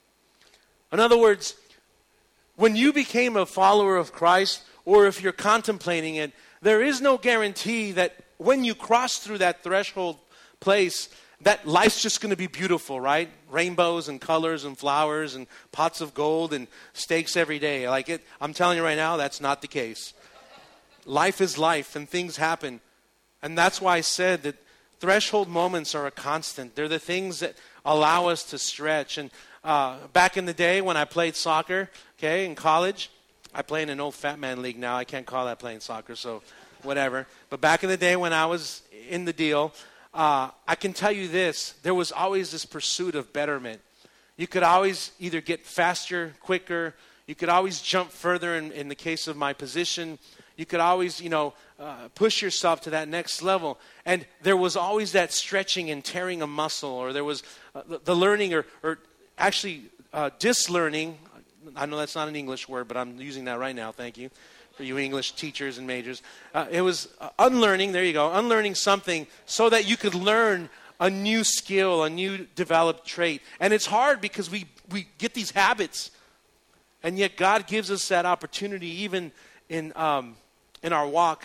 In other words, when you became a follower of Christ, or if you're contemplating it, there is no guarantee that when you cross through that threshold place, that life's just going to be beautiful, right? Rainbows and colors and flowers and pots of gold and steaks every day. Like it, I'm telling you right now, that's not the case. Life is life and things happen. And that's why I said that threshold moments are a constant. They're the things that allow us to stretch. And uh, back in the day when I played soccer, okay, in college, I play in an old fat man league now. I can't call that playing soccer, so whatever. But back in the day when I was in the deal, uh, I can tell you this. There was always this pursuit of betterment. You could always either get faster, quicker. You could always jump further in, in the case of my position. You could always, you know, uh, push yourself to that next level. And there was always that stretching and tearing a muscle, or there was uh, the, the learning or, or actually uh, dislearning. I know that's not an English word, but I'm using that right now. Thank you for you English teachers and majors. Uh, it was uh, unlearning, there you go, unlearning something so that you could learn a new skill, a new developed trait. And it's hard because we, we get these habits. And yet God gives us that opportunity even in um, in our walk.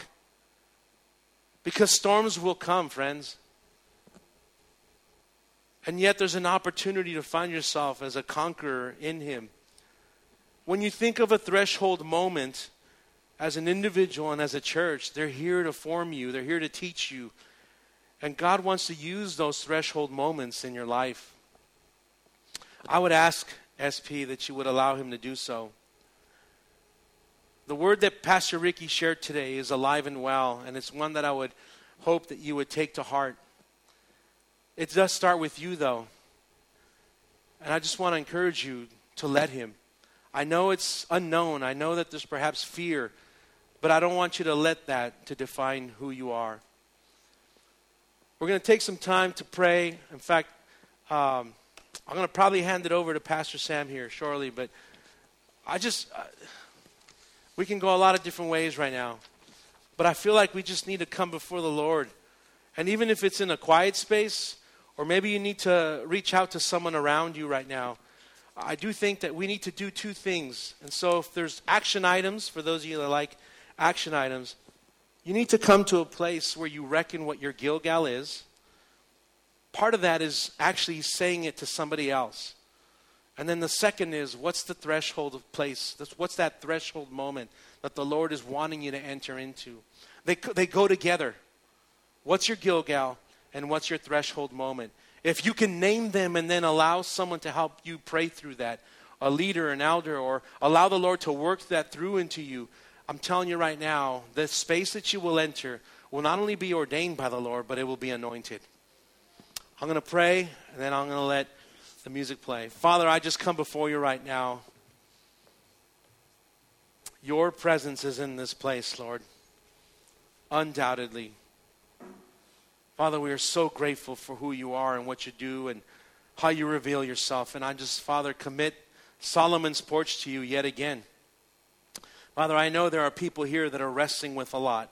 Because storms will come, friends. And yet there's an opportunity to find yourself as a conqueror in Him. When you think of a threshold moment, as an individual and as a church, they're here to form you. They're here to teach you. And God wants to use those threshold moments in your life. I would ask S P that you would allow him to do so. The word that Pastor Ricky shared today is alive and well, and it's one that I would hope that you would take to heart. It does start with you, though. And I just want to encourage you to let him. I know it's unknown. I know that there's perhaps fear, but I don't want you to let that to define who you are. We're going to take some time to pray. In fact, um, I'm going to probably hand it over to Pastor Sam here shortly, but I just, uh, we can go a lot of different ways right now. But I feel like we just need to come before the Lord. And even if it's in a quiet space, or maybe you need to reach out to someone around you right now, I do think that we need to do two things. And so if there's action items, for those of you that like action items, you need to come to a place where you reckon what your Gilgal is. Part of that is actually saying it to somebody else. And then the second is, what's the threshold of place? What's that threshold moment that the Lord is wanting you to enter into? They, they go together. What's your Gilgal and what's your threshold moment? If you can name them and then allow someone to help you pray through that, a leader, an elder, or allow the Lord to work that through into you, I'm telling you right now, the space that you will enter will not only be ordained by the Lord, but it will be anointed. I'm going to pray, and then I'm going to let the music play. Father, I just come before you right now. Your presence is in this place, Lord. Undoubtedly. Father, we are so grateful for who you are and what you do and how you reveal yourself. And I just, Father, commit Solomon's Porch to you yet again. Father, I know there are people here that are wrestling with a lot.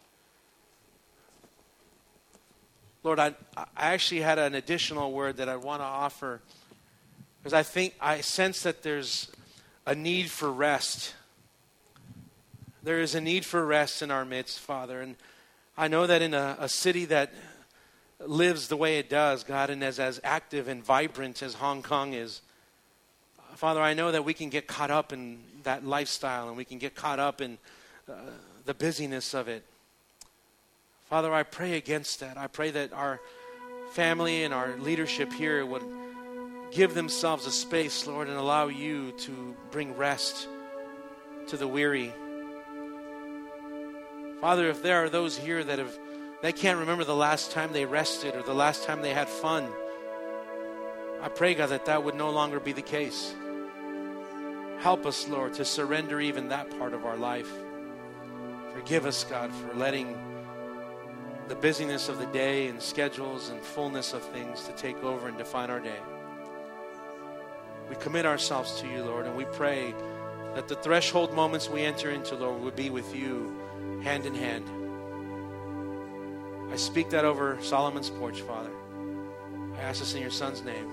Lord, I, I actually had an additional word that I want to offer, because I think, I sense that there's a need for rest. There is a need for rest in our midst, Father. And I know that in a, a city that lives the way it does, God, and as, as active and vibrant as Hong Kong is, Father, I know that we can get caught up in that lifestyle and we can get caught up in uh, the busyness of it. Father, I pray against that. I pray that our family and our leadership here would give themselves a space, Lord, and allow you to bring rest to the weary. Father, if there are those here that have, they can't remember the last time they rested or the last time they had fun, I pray, God, that that would no longer be the case. Help us, Lord, to surrender even that part of our life. Forgive us, God, for letting the busyness of the day and schedules and fullness of things to take over and define our day. We commit ourselves to you, Lord, and we pray that the threshold moments we enter into, Lord, would be with you hand in hand. I speak that over Solomon's Porch, Father. I ask this in your Son's name.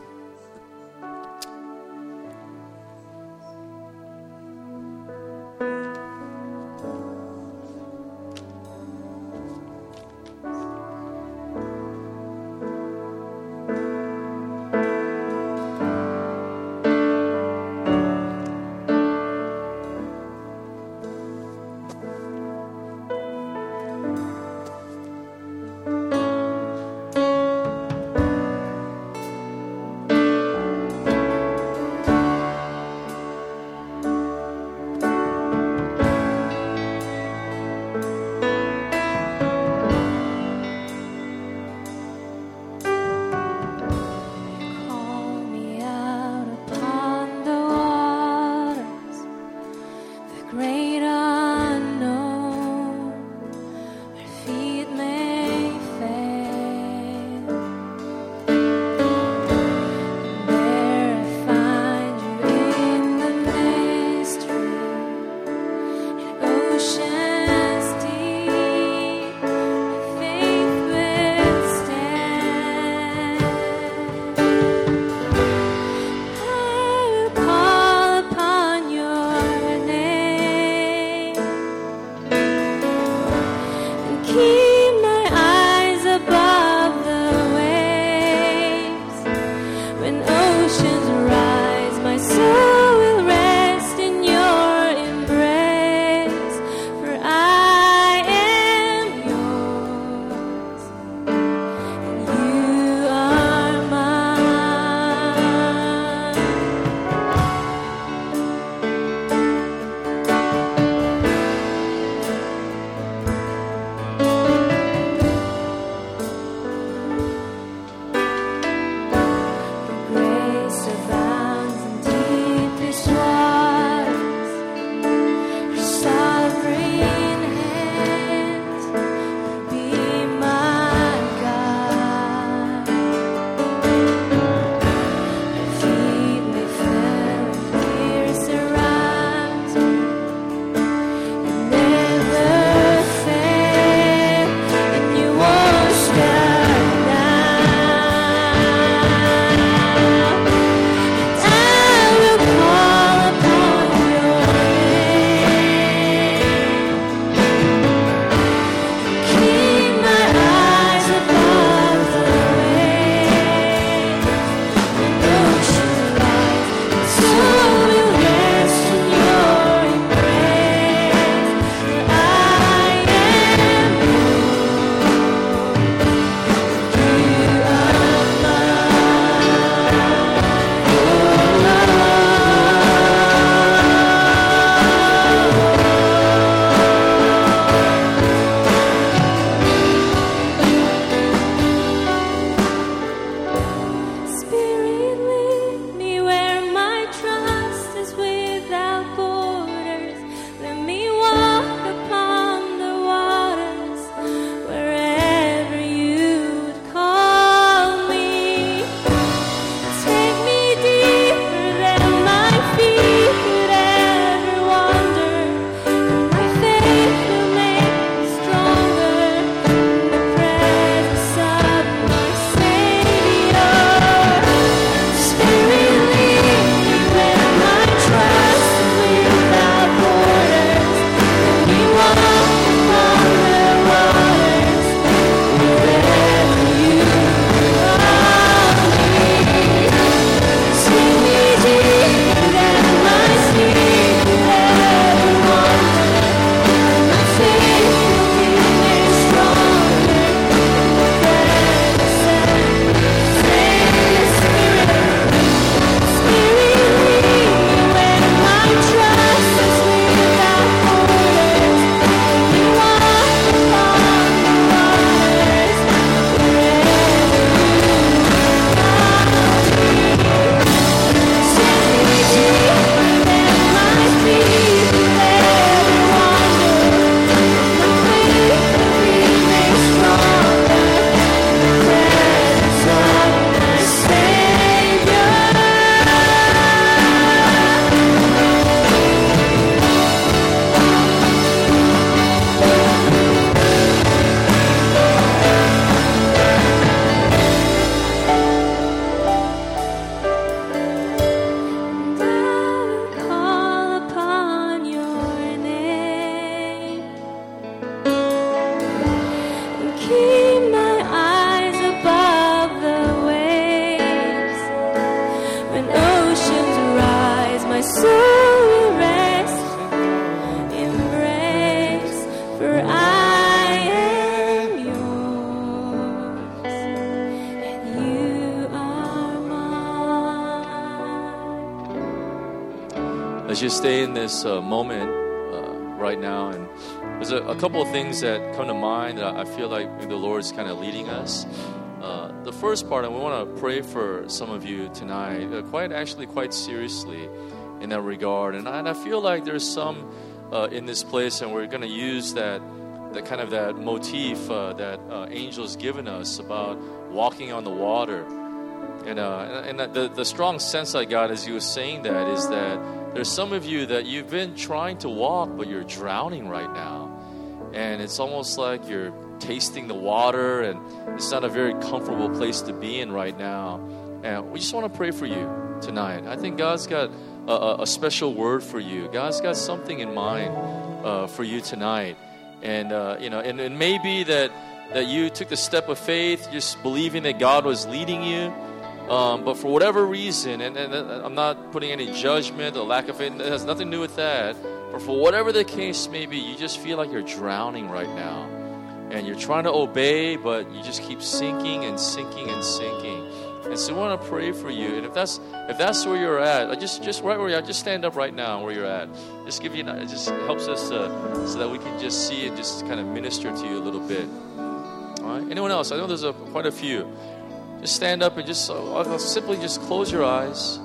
as you stay in this uh, moment uh, right now. And there's a, a couple of things that come to mind that I feel like the Lord's kind of leading us. Uh, the first part, and we want to pray for some of you tonight, uh, quite actually quite seriously in that regard. And I, and I feel like there's some uh, in this place, and we're going to use that, that kind of that motif uh, that uh, Angel's given us about walking on the water. And, uh, and, and the, the strong sense I got as you were saying that is that there's some of you that you've been trying to walk, but you're drowning right now. And it's almost like you're tasting the water, and it's not a very comfortable place to be in right now. And we just want to pray for you tonight. I think God's got a, a special word for you. God's got something in mind uh, for you tonight. And, uh, you know, and it may be that, that you took the step of faith, just believing that God was leading you. Um, but for whatever reason, and, and I'm not putting any judgment or lack of faith, it has nothing to do with that. But for whatever the case may be, you just feel like you're drowning right now. And you're trying to obey, but you just keep sinking and sinking and sinking. And so I want to pray for you. And if that's if that's where you're at, just just right where you're at, just stand up right now where you're at. Just give you, it just helps us uh, so that we can just see and just kind of minister to you a little bit. All right. Anyone else? I know there's a, quite a few. Just stand up and just uh, simply just close your eyes.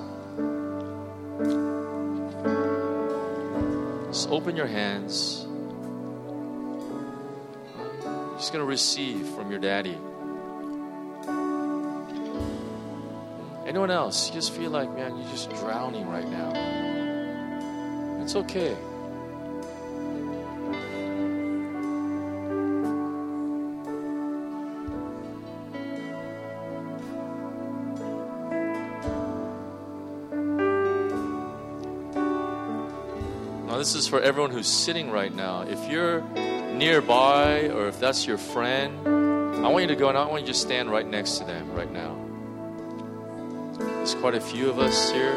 Just open your hands. You're just going to receive from your daddy. Anyone else? You just feel like, man, you're just drowning right now. It's okay. This is for everyone who's sitting right now. If you're nearby or if that's your friend, I want you to go and I want you to just stand right next to them right now. There's quite a few of us here.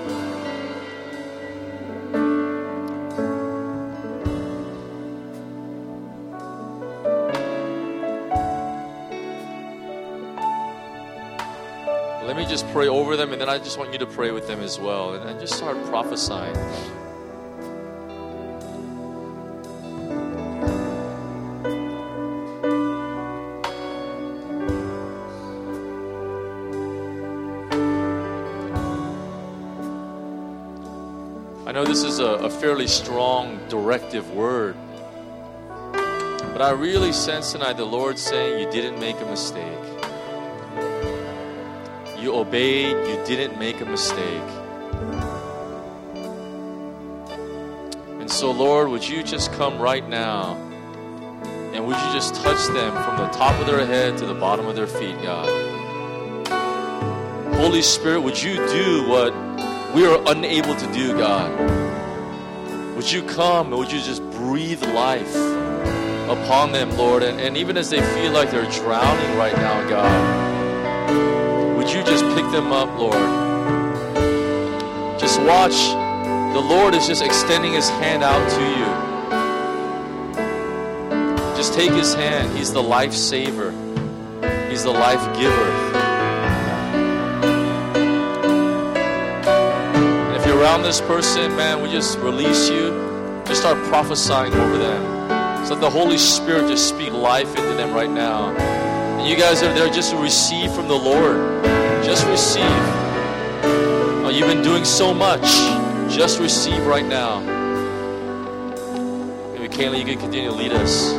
Let me just pray over them, and then I just want you to pray with them as well. And, and just start prophesying. I know this is a, a fairly strong directive word, but I really sense tonight the Lord saying you didn't make a mistake. You obeyed, you didn't make a mistake. And so, Lord, would you just come right now, and would you just touch them from the top of their head to the bottom of their feet, God. Holy Spirit, would you do what we are unable to do, God? Would you come and would you just breathe life upon them, Lord? And, and even as they feel like they're drowning right now, God, would you just pick them up, Lord? Just watch. The Lord is just extending His hand out to you. Just take His hand. He's the life saver. He's the life giver. Around this person, man, we just release you. Just start prophesying over them. So let the Holy Spirit just speak life into them right now. And you guys are there just to receive from the Lord. Just receive. Oh, you've been doing so much. Just receive right now. Maybe Kayla, you can continue to lead us.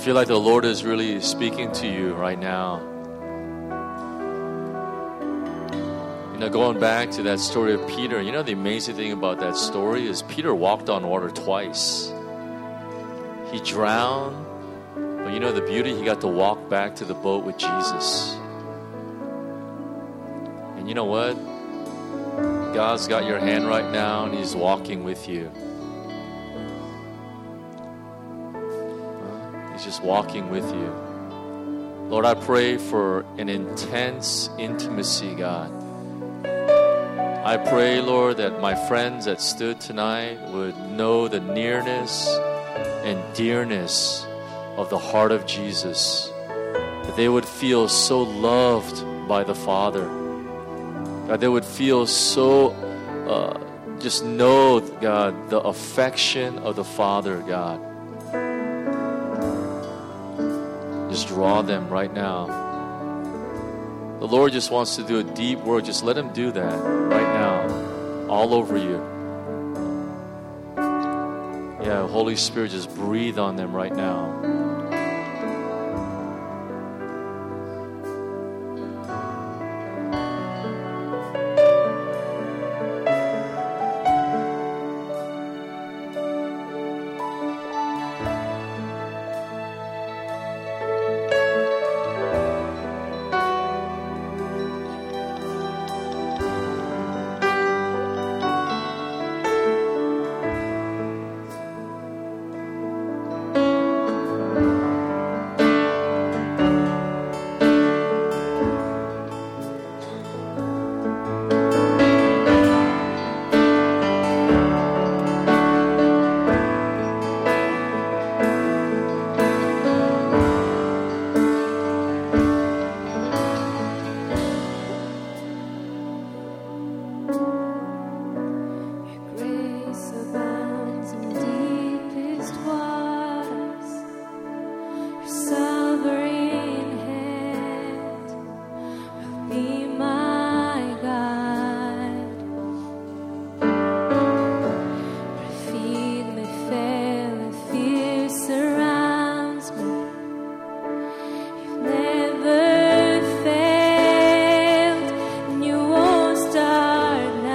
feel like the Lord is really speaking to you right now. You know, going back to that story of Peter, you know, the amazing thing about that story is Peter walked on water twice. He drowned, but you know the beauty, he got to walk back to the boat with Jesus. And you know what? God's got your hand right now and He's walking with you. He's just walking with you. Lord, I pray for an intense intimacy, God. I pray, Lord, that my friends that stood tonight would know the nearness and dearness of the heart of Jesus. That they would feel so loved by the Father. God, they would feel so, uh, just know, God, the affection of the Father, God. Just draw them right now. The Lord just wants to do a deep work. Just let Him do that right now, all over you. Yeah, Holy Spirit, just breathe on them right now. Start now.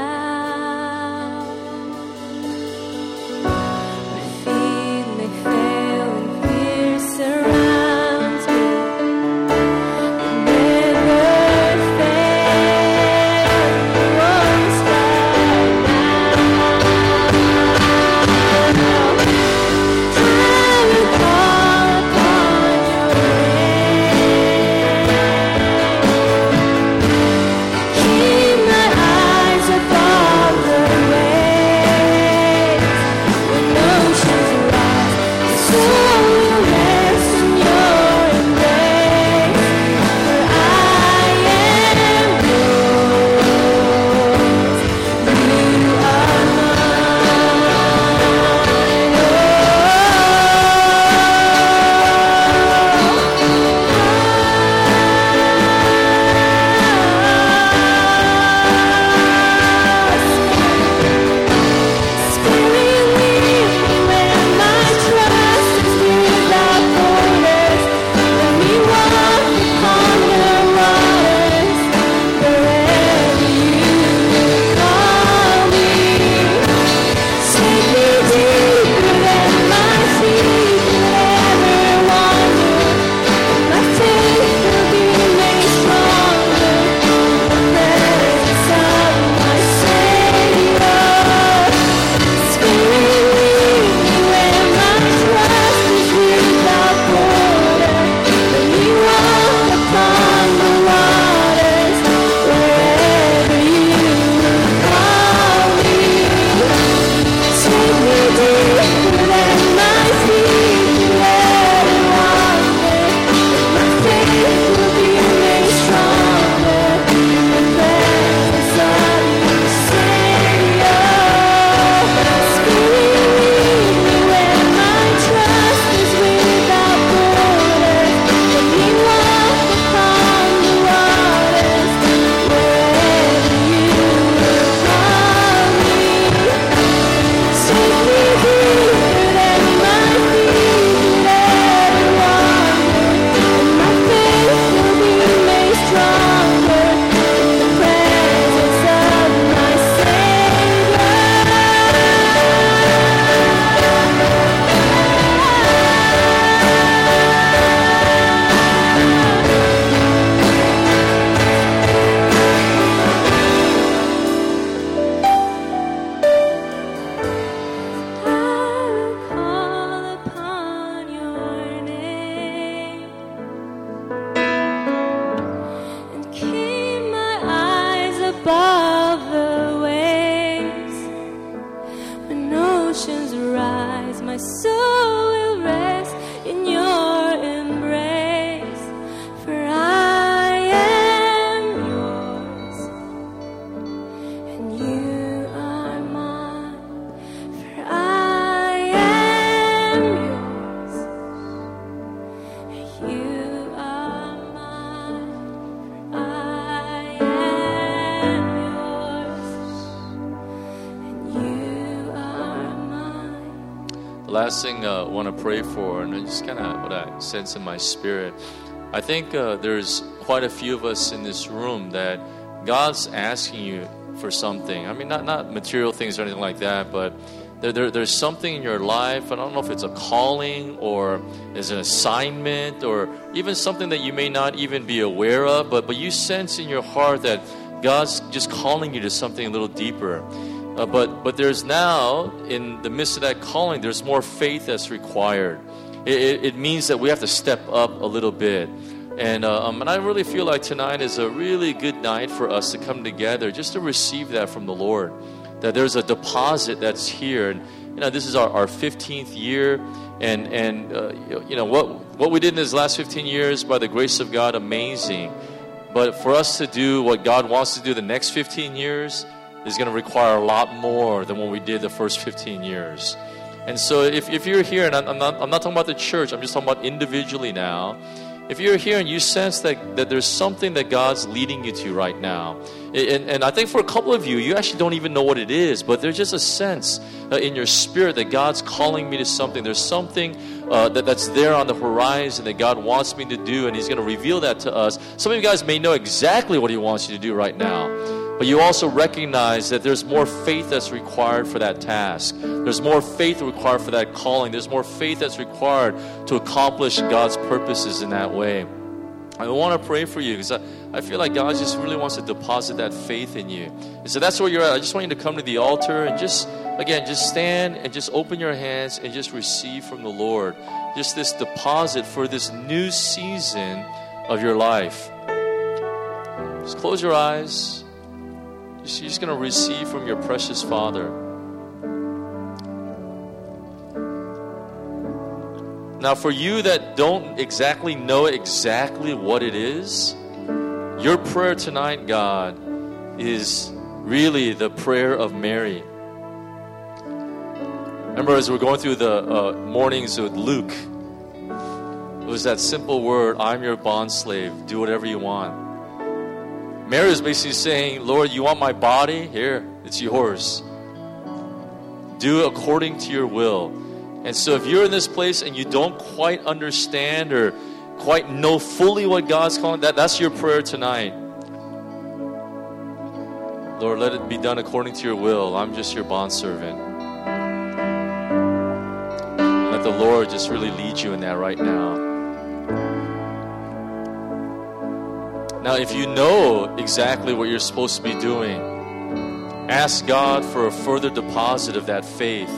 above the waves. When oceans rise, my soul will rest in your embrace. For I am yours, and you are mine. For I am yours, and you are mine. For I am yours, and you are mine. The last thing uh, I want to pray for, and it's kind of what I sense in my spirit. I think uh, there's quite a few of us in this room that God's asking you for something. I mean, not not material things or anything like that, but there, there there's something in your life. I don't know if it's a calling or is an assignment or even something that you may not even be aware of, but but you sense in your heart that God's just calling you to something a little deeper. Uh, but but there's now, in the midst of that calling, there's more faith that's required. It, it, it means that we have to step up a little bit. And, uh, um, and I really feel like tonight is a really good night for us to come together just to receive that from the Lord. That there's a deposit that's here. And, you know, this is our, our fifteenth year. And, and uh, you know, what, what we did in these last fifteen years, by the grace of God, amazing. But for us to do what God wants to do the next fifteen years is going to require a lot more than what we did the first fifteen years. And so if, if you're here, and I'm not, I'm not talking about the church, I'm just talking about individually now. If you're here and you sense that, that there's something that God's leading you to right now, and, and I think for a couple of you, you actually don't even know what it is, but there's just a sense uh, in your spirit that God's calling me to something. There's something uh, that, that's there on the horizon that God wants me to do, and He's going to reveal that to us. Some of you guys may know exactly what He wants you to do right now, but you also recognize that there's more faith that's required for that task. There's more faith required for that calling. There's more faith that's required to accomplish God's purposes in that way. I want to pray for you because I, I feel like God just really wants to deposit that faith in you. And so that's where you're at. I just want you to come to the altar and just, again, just stand and just open your hands and just receive from the Lord just this deposit for this new season of your life. Just close your eyes. You're just going to receive from your precious Father. Now, for you that don't exactly know exactly what it is, your prayer tonight, God, is really the prayer of Mary. Remember, as we're going through the uh, mornings with Luke, it was that simple word, I'm your bondslave, do whatever you want. Mary is basically saying, Lord, you want my body? Here, it's yours. Do according to your will. And so if you're in this place and you don't quite understand or quite know fully what God's calling, that, that's your prayer tonight. Lord, let it be done according to your will. I'm just your bondservant. Let the Lord just really lead you in that right now. Now, if you know exactly what you're supposed to be doing, ask God for a further deposit of that faith.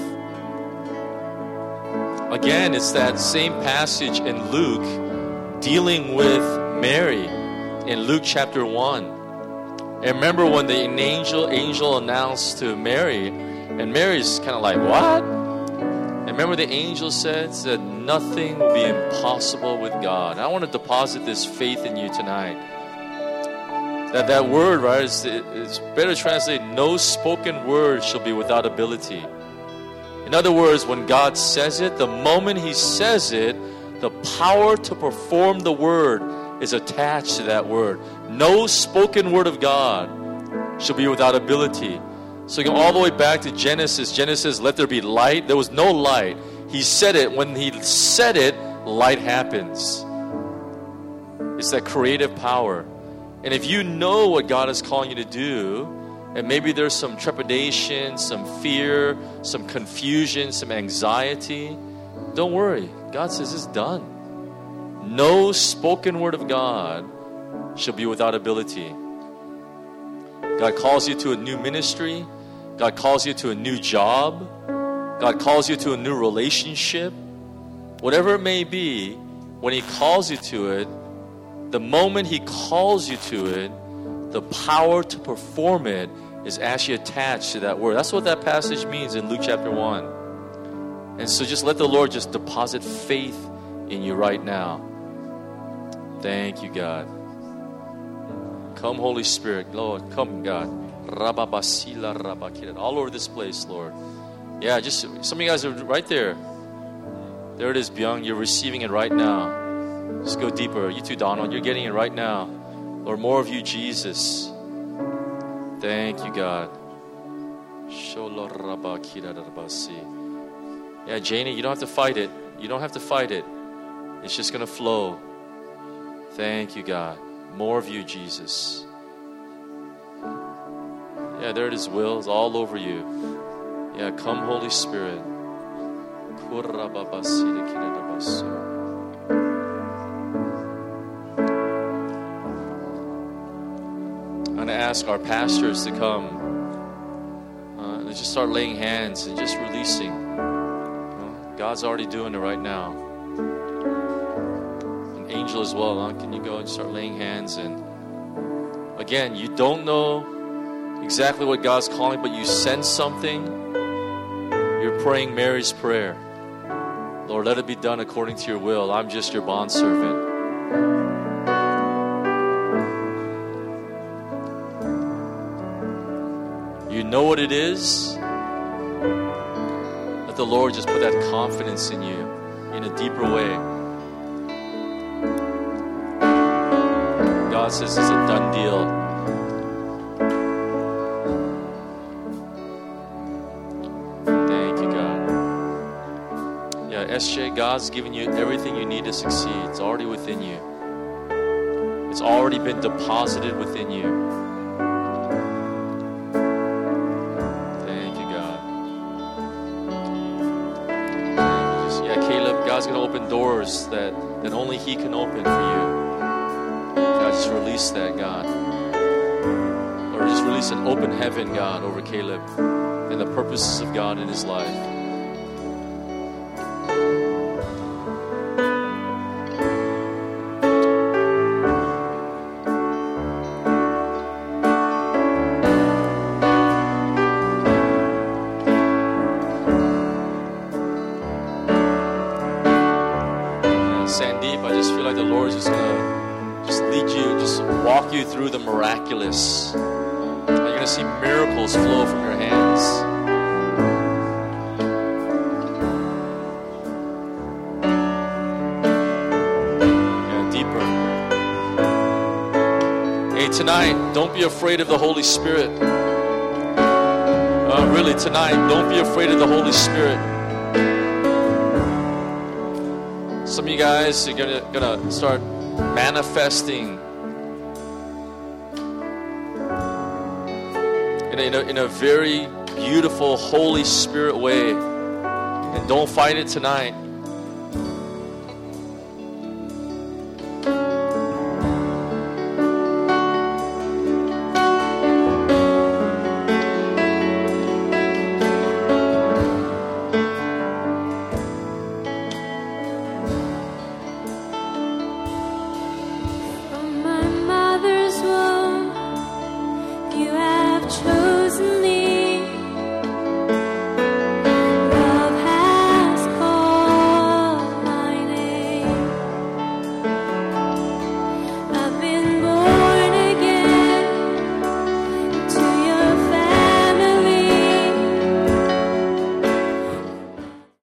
Again, it's that same passage in Luke dealing with Mary in Luke chapter one. And remember when the angel angel announced to Mary, and Mary's kind of like, what? And remember the angel said that nothing will be impossible with God. I want to deposit this faith in you tonight. That that word, right, is, is better translated, no spoken word shall be without ability. In other words, when God says it, the moment He says it, the power to perform the word is attached to that word. No spoken word of God shall be without ability. So you go all the way back to Genesis. Genesis, let there be light. There was no light. He said it. When He said it, light happens. It's that creative power. And if you know what God is calling you to do, and maybe there's some trepidation, some fear, some confusion, some anxiety, don't worry. God says it's done. No spoken word of God shall be without ability. God calls you to a new ministry. God calls you to a new job. God calls you to a new relationship. Whatever it may be, when He calls you to it, the moment He calls you to it, the power to perform it is actually attached to that word. That's what that passage means in Luke chapter one. And so just let the Lord just deposit faith in you right now. Thank you, God. Come, Holy Spirit. Lord, come, God. All over this place, Lord. Yeah, just some of you guys are right there. There it is, Byung. You're receiving it right now. Just go deeper. You too, Donald. You're getting it right now. Lord, more of you, Jesus. Thank you, God. Yeah, Janie, you don't have to fight it. You don't have to fight it. It's just going to flow. Thank you, God. More of you, Jesus. Yeah, there it is, Will. It's all over you. Yeah, come, Holy Spirit. I'm going to ask our pastors to come uh, and just start laying hands and just releasing. Uh, God's already doing it right now. An angel as well. Huh? Can you go and start laying hands? And again, you don't know exactly what God's calling, but you sense something. You're praying Mary's prayer. Lord, let it be done according to your will. I'm just your bondservant. You know what it is? Let the Lord just put that confidence in you in a deeper way. God says it's a done deal. S J, God's given you everything you need to succeed. It's already within you. It's already been deposited within you. Thank you, God. Thank you. Just, yeah, Caleb, God's going to open doors that, that only He can open for you. God, just release that, God. Or just release an open heaven, God, over Caleb and the purposes of God in his life. You through the miraculous. You're going to see miracles flow from your hands. Yeah, deeper. Hey, tonight, don't be afraid of the Holy Spirit. Uh, really, tonight, don't be afraid of the Holy Spirit. Some of you guys are going to, going to start manifesting In a, in a very beautiful Holy Spirit way. And don't fight it tonight.